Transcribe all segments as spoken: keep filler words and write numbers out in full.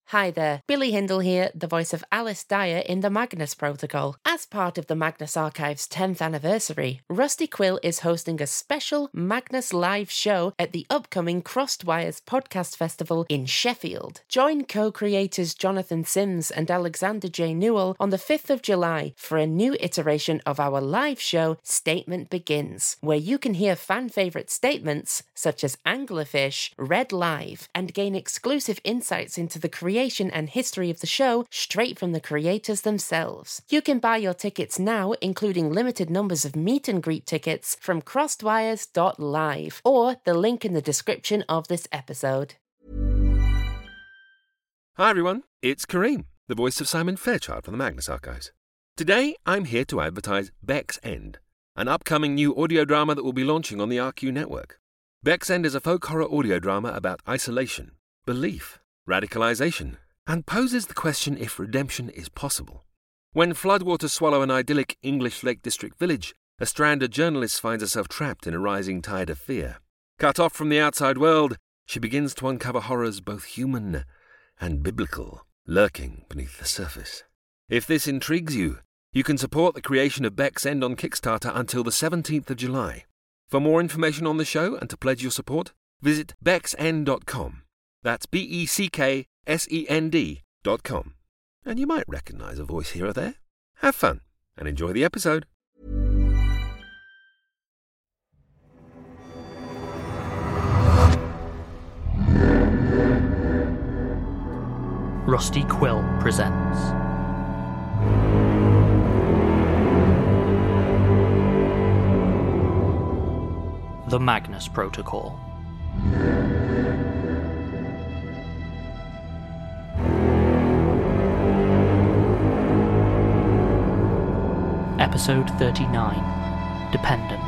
Hi there, Billy Hindle here, the voice of Alice Dyer in the Magnus Protocol. As part of the Magnus Archive's tenth anniversary, Rusty Quill is hosting a special Magnus live show at the upcoming Crossed Wires Podcast Festival in Sheffield. Join co-creators Jonathan Sims and Alexander J. Newell on the fifth of July for a new iteration of our live show, Statement Begins, where you can hear fan-favourite statements such as Anglerfish read live and gain exclusive insights into the creation and history of the show straight from the creators themselves. You can buy your tickets now, including limited numbers of meet and greet tickets, from crossedwires dot live or the link in the description of this episode. Hi everyone, it's Kareem, the voice of Simon Fairchild from the Magnus Archives. Today I'm here to advertise Beck's End, an upcoming new audio drama that will be launching on the R Q network. Beck's End is a folk horror audio drama about isolation, belief, radicalization, and poses the question if redemption is possible. When floodwaters swallow an idyllic English Lake District village, a stranded journalist finds herself trapped in a rising tide of fear. Cut off from the outside world, she begins to uncover horrors both human and biblical, lurking beneath the surface. If this intrigues you, you can support the creation of Beck's End on Kickstarter until the seventeenth of July. For more information on the show and to pledge your support, visit becks end dot com. That's B E C K S E N D dot com. And you might recognise a voice here or there. Have fun and enjoy the episode. Rusty Quill presents The Magnus Protocol. Episode thirty-nine, Dependence.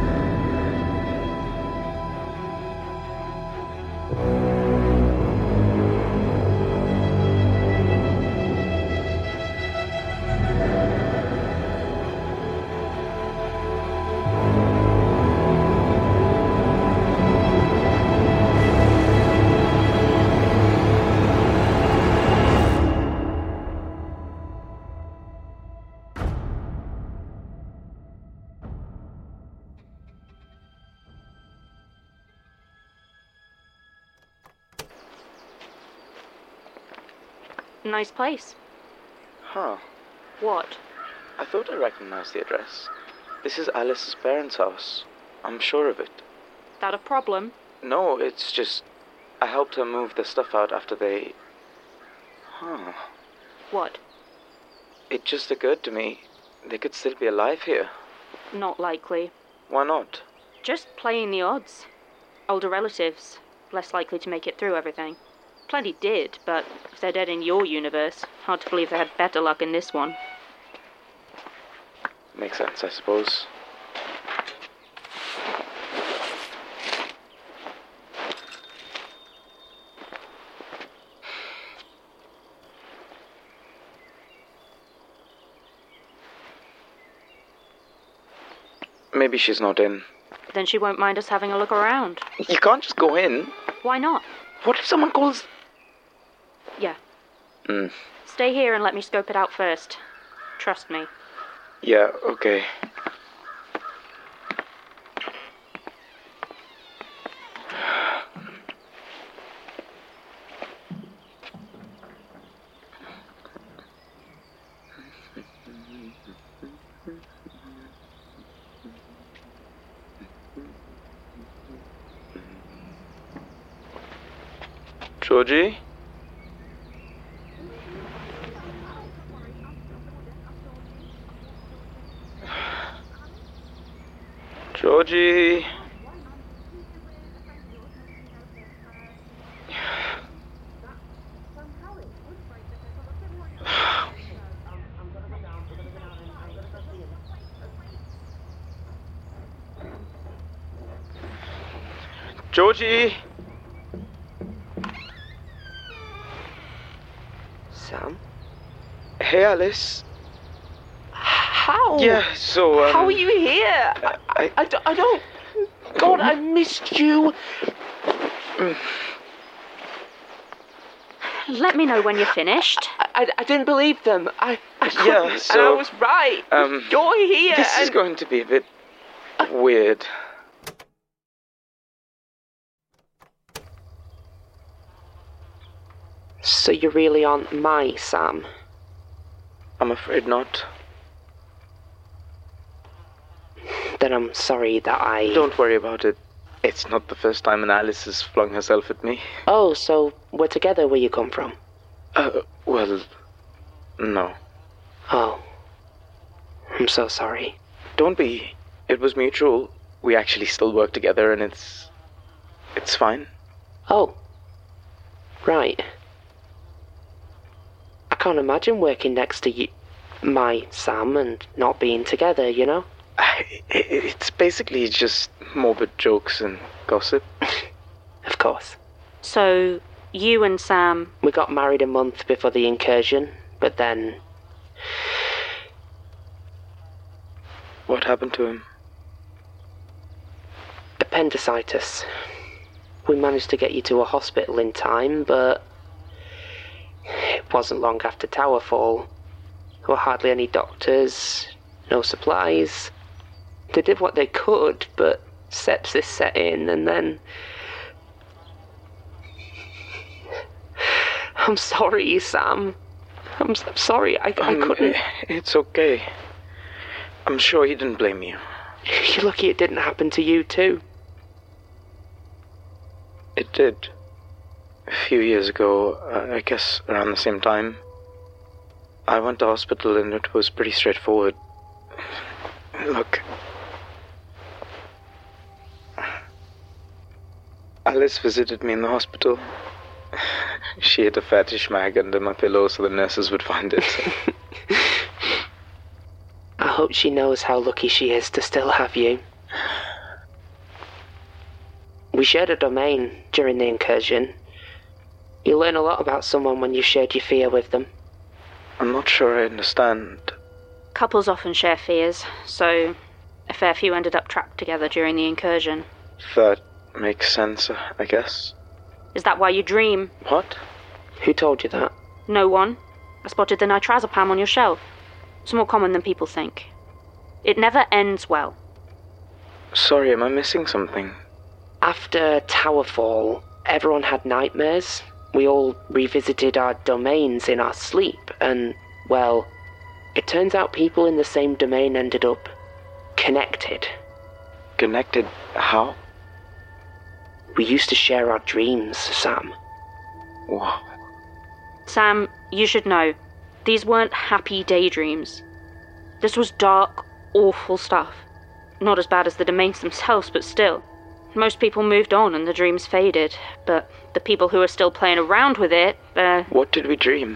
Nice place. Huh. What? I thought I recognized the address. This is Alice's parents' house. I'm sure of it. That a problem? No, it's just... I helped her move the stuff out after they... Huh. What? It just occurred to me, they could still be alive here. Not likely. Why not? Just playing the odds. Older relatives, less likely to make it through everything. Plenty did, but if they're dead in your universe, hard to believe they had better luck in this one. Makes sense, I suppose. Maybe she's not in. Then she won't mind us having a look around. You can't just go in. Why not? What if someone calls... Yeah. Hmm. Stay here and let me scope it out first. Trust me. Yeah, okay. Georgie? Georgie? Georgie? Sam? Hey, Alice. How? Yeah, so, um... How are you here? I... I, I, don't, I don't... God, I missed you. Let me know when you're finished. I, I, I didn't believe them. I, I couldn't, Yeah, and so, I was right. um, You're here. This and... is going to be a bit weird. So you really aren't my Sam? I'm afraid not. Then I'm sorry that I... Don't worry about it. It's not the first time an Alice has flung herself at me. Oh, so we're together where you come from? Uh, well, no. Oh. I'm so sorry. Don't be. It was mutual. We actually still work together and it's... it's fine. Oh. Right. I can't imagine working next to you, my Sam, and not being together, you know? I, it's basically just morbid jokes and gossip. Of course. So, you and Sam... We got married a month before the incursion, but then... What happened to him? Appendicitis. We managed to get you to a hospital in time, but... It wasn't long after Towerfall. There were hardly any doctors, no supplies. They did what they could, but sepsis set in, and then... I'm sorry, Sam. I'm, I'm sorry, I, I Um, couldn't... It's okay. I'm sure he didn't blame you. You're lucky it didn't happen to you, too. It did. A few years ago, uh, I guess around the same time, I went to hospital and it was pretty straightforward. Look, Alice visited me in the hospital. She had a fetish mag under my pillow so the nurses would find it. I hope she knows how lucky she is to still have you. We shared a domain during the incursion. You learn a lot about someone when you shared your fear with them. I'm not sure I understand. Couples often share fears, so a fair few ended up trapped together during the incursion. That makes sense, I guess. Is that why you dream? What? Who told you that? No one. I spotted the nitrazepam on your shelf. It's more common than people think. It never ends well. Sorry, am I missing something? After Towerfall, everyone had nightmares. We all revisited our domains in our sleep, and, well, it turns out people in the same domain ended up connected. Connected how? We used to share our dreams, Sam. Wow. Sam, you should know, these weren't happy daydreams. This was dark, awful stuff. Not as bad as the domains themselves, but still. Most people moved on and the dreams faded, but the people who are still playing around with it, uh... What did we dream?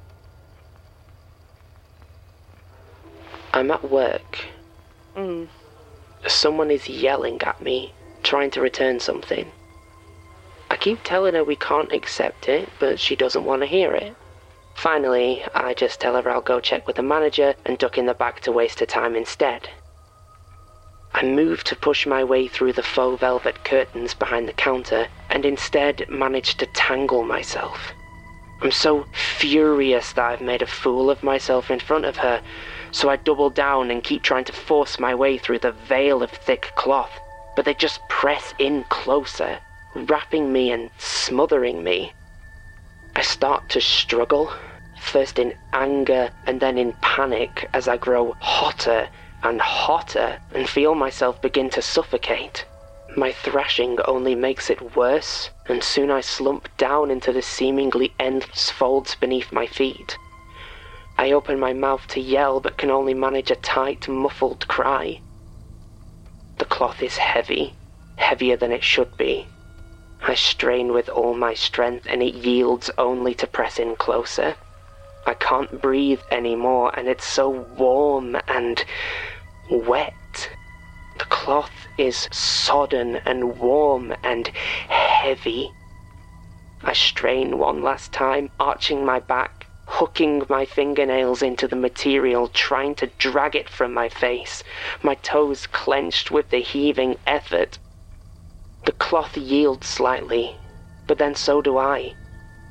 I'm at work. Mm. Someone is yelling at me, trying to return something. I keep telling her we can't accept it, but she doesn't want to hear it. Finally, I just tell her I'll go check with the manager and duck in the back to waste her time instead. I move to push my way through the faux velvet curtains behind the counter and instead manage to tangle myself. I'm so furious that I've made a fool of myself in front of her, so I double down and keep trying to force my way through the veil of thick cloth, but they just press in closer, wrapping me and smothering me. I start to struggle, first in anger and then in panic as I grow hotter and hotter and feel myself begin to suffocate. My thrashing only makes it worse, and soon I slump down into the seemingly endless folds beneath my feet. I open my mouth to yell but can only manage a tight, muffled cry. The cloth is heavy, heavier than it should be. I strain with all my strength and it yields only to press in closer. I can't breathe anymore and it's so warm and wet. The cloth is sodden and warm and heavy. I strain one last time, arching my back, hooking my fingernails into the material, trying to drag it from my face, my toes clenched with the heaving effort. The cloth yields slightly, but then so do I.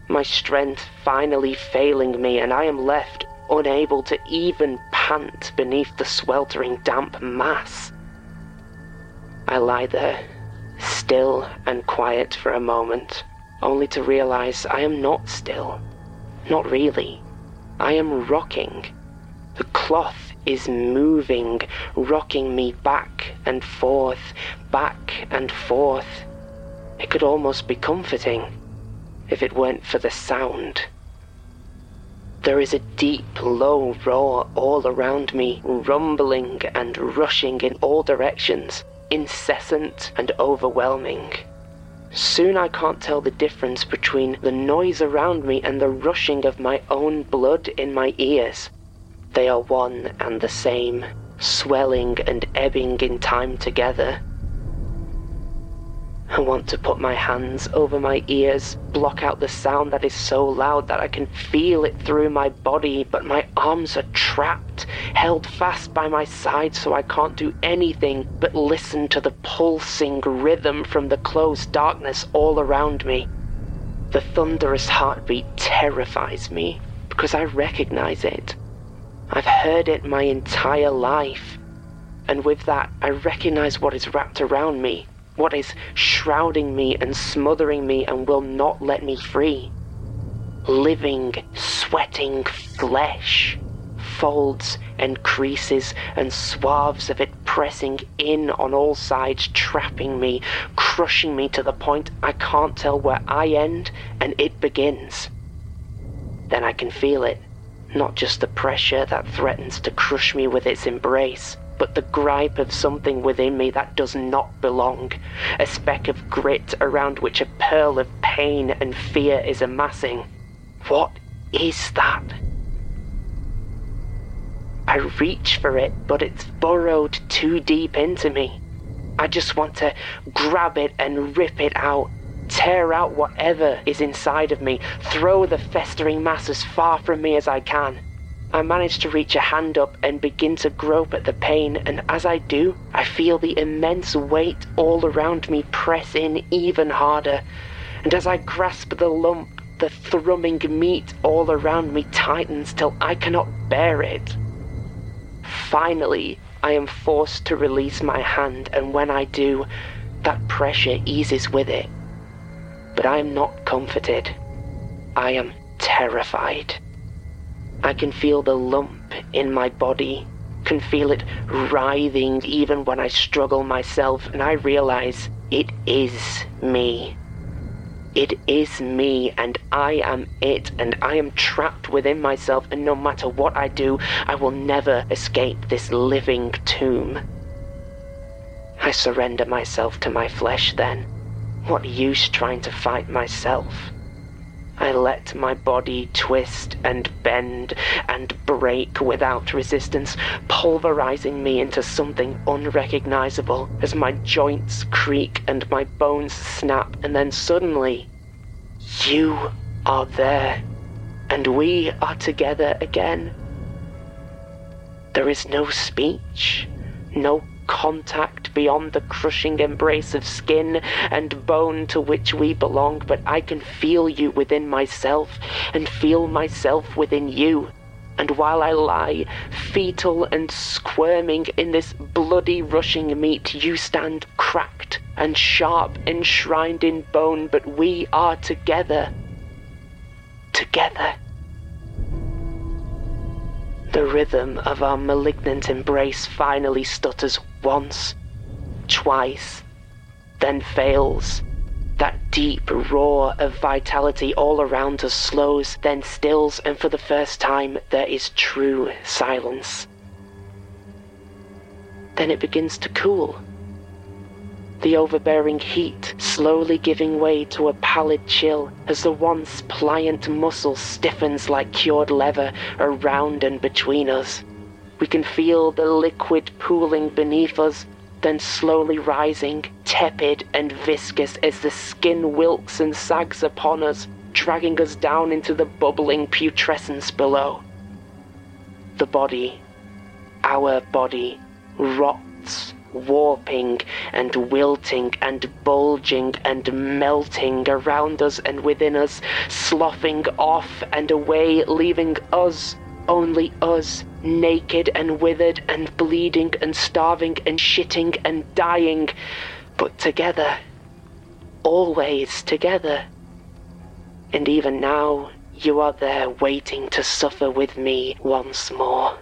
my strength finally failing me, and I am left unable to even pant beneath the sweltering damp mass. I lie there, still and quiet for a moment, only to realize I am not still. Not really. I am rocking. The cloth is moving, rocking me back and forth, back and forth. It could almost be comforting, if it weren't for the sound. There is a deep, low roar all around me, rumbling and rushing in all directions, incessant and overwhelming. Soon I can't tell the difference between the noise around me and the rushing of my own blood in my ears. They are one and the same, swelling and ebbing in time together. I want to put my hands over my ears, block out the sound that is so loud that I can feel it through my body, but my arms are trapped, held fast by my sides, so I can't do anything but listen to the pulsing rhythm from the closed darkness all around me. The thunderous heartbeat terrifies me because I recognize it. I've heard it my entire life, and with that I recognize what is wrapped around me, what is shrouding me and smothering me and will not let me free. Living, sweating flesh. Folds and creases and swaths of it pressing in on all sides, trapping me, crushing me to the point I can't tell where I end and it begins. Then I can feel it, not just the pressure that threatens to crush me with its embrace, but the gripe of something within me that does not belong, a speck of grit around which a pearl of pain and fear is amassing. What is that? I reach for it, but it's burrowed too deep into me. I just want to grab it and rip it out, tear out whatever is inside of me, throw the festering mass as far from me as I can. I manage to reach a hand up and begin to grope at the pain, and as I do, I feel the immense weight all around me press in even harder, and as I grasp the lump, the thrumming meat all around me tightens till I cannot bear it. Finally, I am forced to release my hand, and when I do, that pressure eases with it. But I am not comforted. I am terrified. I can feel the lump in my body, can feel it writhing even when I struggle myself, and I realize it is me. It is me, and I am it, and I am trapped within myself, and no matter what I do, I will never escape this living tomb. I surrender myself to my flesh then. What use trying to fight myself? I let my body twist and bend and break without resistance, pulverizing me into something unrecognizable as my joints creak and my bones snap, and then suddenly, you are there, and we are together again. There is no speech, no contact beyond the crushing embrace of skin and bone to which we belong, but I can feel you within myself and feel myself within you. And while I lie, fetal and squirming in this bloody rushing meat, you stand cracked and sharp, enshrined in bone, but we are together. Together. The rhythm of our malignant embrace finally stutters once, twice, then fails. That deep roar of vitality all around us slows, then stills, and for the first time there is true silence. Then it begins to cool. The overbearing heat slowly giving way to a pallid chill as the once pliant muscle stiffens like cured leather around and between us. We can feel the liquid pooling beneath us, then slowly rising, tepid and viscous as the skin wilts and sags upon us, dragging us down into the bubbling putrescence below. The body, our body, rots warping and wilting and bulging and melting around us and within us, sloughing off and away, leaving us, only us, naked and withered and bleeding and starving and shitting and dying, but together, always together. And even now, you are there waiting to suffer with me once more.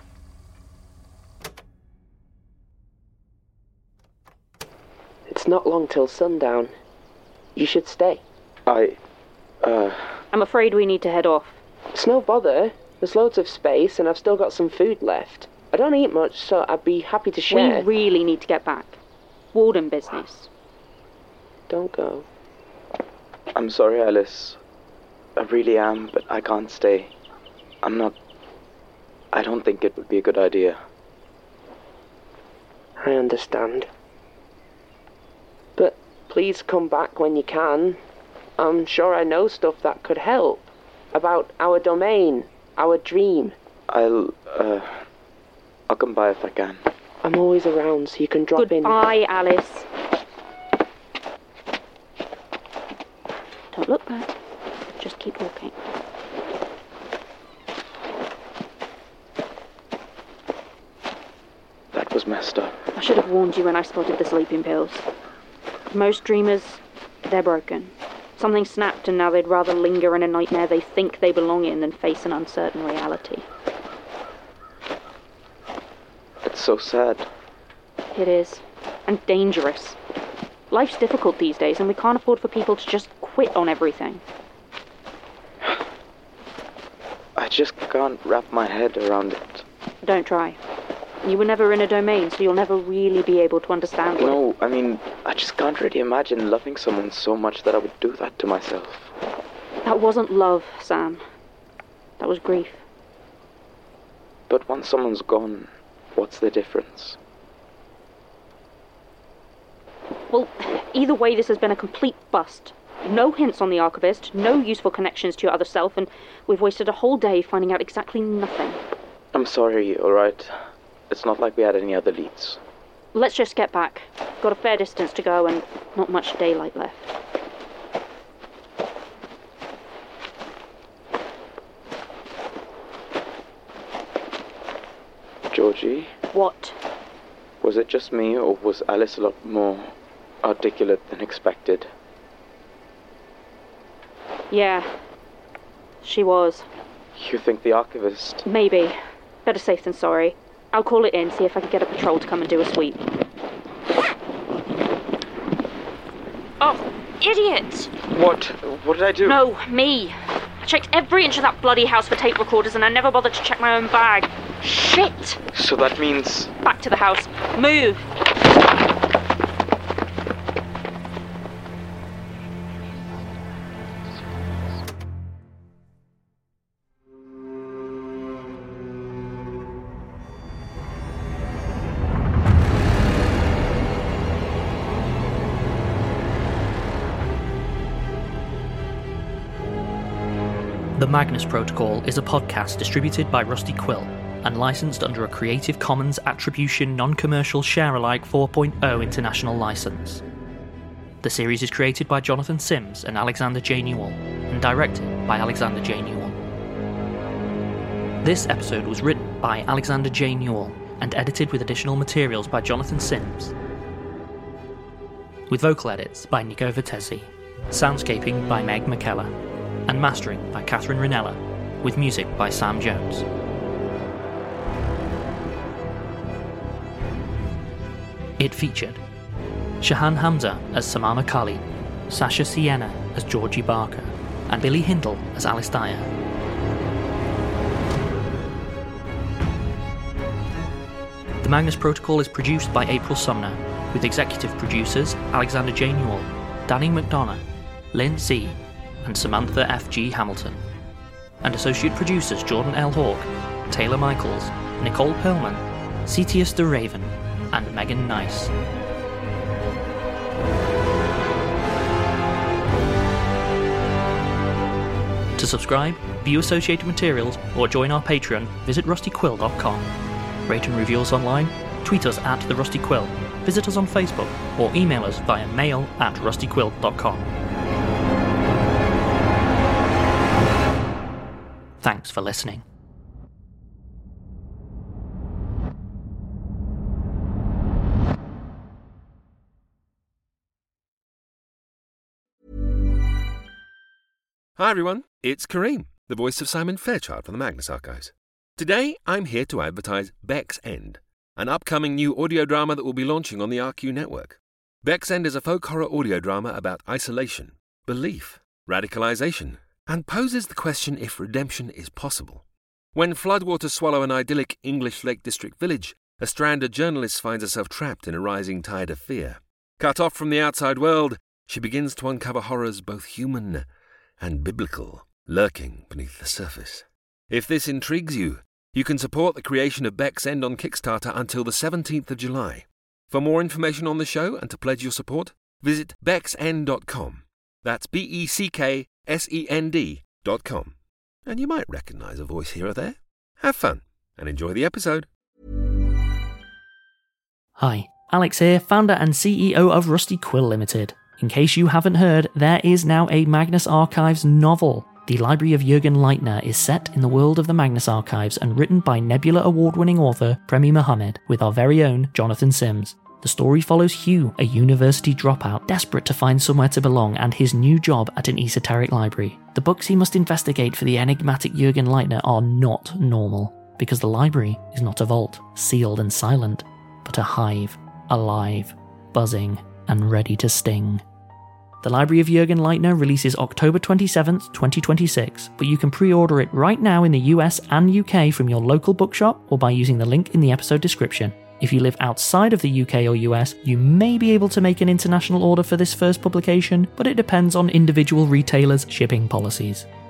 It's not long till sundown. You should stay. I, uh... I'm afraid we need to head off. It's no bother. There's loads of space, and I've still got some food left. I don't eat much, so I'd be happy to share. We really need to get back. Warden business. Don't go. I'm sorry, Alice. I really am, but I can't stay. I'm not... I don't think it would be a good idea. I understand. But please come back when you can. I'm sure I know stuff that could help. About our domain, our dream. I'll, uh... I'll come by if I can. I'm always around, so you can drop in. Goodbye, Alice. Don't look back. Just keep walking. That was messed up. I should have warned you when I spotted the sleeping pills. Most dreamers, they're broken. Something snapped and now they'd rather linger in a nightmare they think they belong in than face an uncertain reality. It's so sad. It is. And dangerous. Life's difficult these days and we can't afford for people to just quit on everything. I just can't wrap my head around it. Don't try. You were never in a domain, so you'll never really be able to understand what... No, I mean, I just can't really imagine loving someone so much that I would do that to myself. That wasn't love, Sam. That was grief. But once someone's gone, what's the difference? Well, either way, this has been a complete bust. No hints on the Archivist, no useful connections to your other self, and we've wasted a whole day finding out exactly nothing. I'm sorry, alright? It's not like we had any other leads. Let's just get back. Got a fair distance to go and not much daylight left. Georgie? What? Was it just me, or was Alice a lot more articulate than expected? Yeah. She was. You think the Archivist... Maybe. Better safe than sorry. I'll call it in, see if I can get a patrol to come and do a sweep. Oh, idiot! What? What did I do? No, me. I checked every inch of that bloody house for tape recorders and I never bothered to check my own bag. Shit! So that means... Back to the house. Move! The Magnus Protocol is a podcast distributed by Rusty Quill and licensed under a Creative Commons Attribution Non-Commercial Share-alike four point oh international license. The series is created by Jonathan Sims and Alexander J. Newell and directed by Alexander J. Newell. This episode was written by Alexander J. Newell and edited with additional materials by Jonathan Sims, with vocal edits by Nico Vertesi, soundscaping by Meg McKellar, and mastering by Catherine Rinella, with music by Sam Jones. It featured Shahan Hamza as Samama Kali, Sasha Sienna as Georgie Barker, and Billy Hindle as Alice Dyer. The Magnus Protocol is produced by April Sumner, with executive producers Alexander J. Newell, Danny McDonough, Lynn C., and Samantha F G. Hamilton, and associate producers Jordan L. Hawke, Taylor Michaels, Nicole Perlman, Cetius de Raven, and Megan Nice. To subscribe, view associated materials, or join our Patreon, visit rusty quill dot com. Rate and review us online, tweet us at The Rusty Quill, visit us on Facebook or email us via mail at rustyquill dot com. Thanks for listening. Hi everyone, it's Kareem, the voice of Simon Fairchild from the Magnus Archives. Today I'm here to advertise Beck's End, an upcoming new audio drama that will be launching on the R Q network. Beck's End is a folk horror audio drama about isolation, belief, radicalization, and poses the question if redemption is possible. When floodwaters swallow an idyllic English Lake District village, a stranded journalist finds herself trapped in a rising tide of fear. Cut off from the outside world, she begins to uncover horrors both human and biblical, lurking beneath the surface. If this intrigues you, you can support the creation of Beck's End on Kickstarter until the seventeenth of July. For more information on the show and to pledge your support, visit becks end dot com. That's B E C K S E N D dot com. And you might recognise a voice here or there. Have fun and enjoy the episode. Hi, Alex here, founder and C E O of Rusty Quill Limited. In case you haven't heard, there is now a Magnus Archives novel. The Library of Jürgen Leitner is set in the world of the Magnus Archives and written by Nebula Award-winning author Premi Mohammed with our very own Jonathan Sims. The story follows Hugh, a university dropout desperate to find somewhere to belong, and his new job at an esoteric library. The books he must investigate for the enigmatic Jürgen Leitner are not normal, because the library is not a vault, sealed and silent, but a hive, alive, buzzing, and ready to sting. The Library of Jürgen Leitner releases October twenty-seventh, twenty twenty-six, but you can pre-order it right now in the U S and U K from your local bookshop or by using the link in the episode description. If you live outside of the U K or U S, you may be able to make an international order for this first publication, but it depends on individual retailers' shipping policies.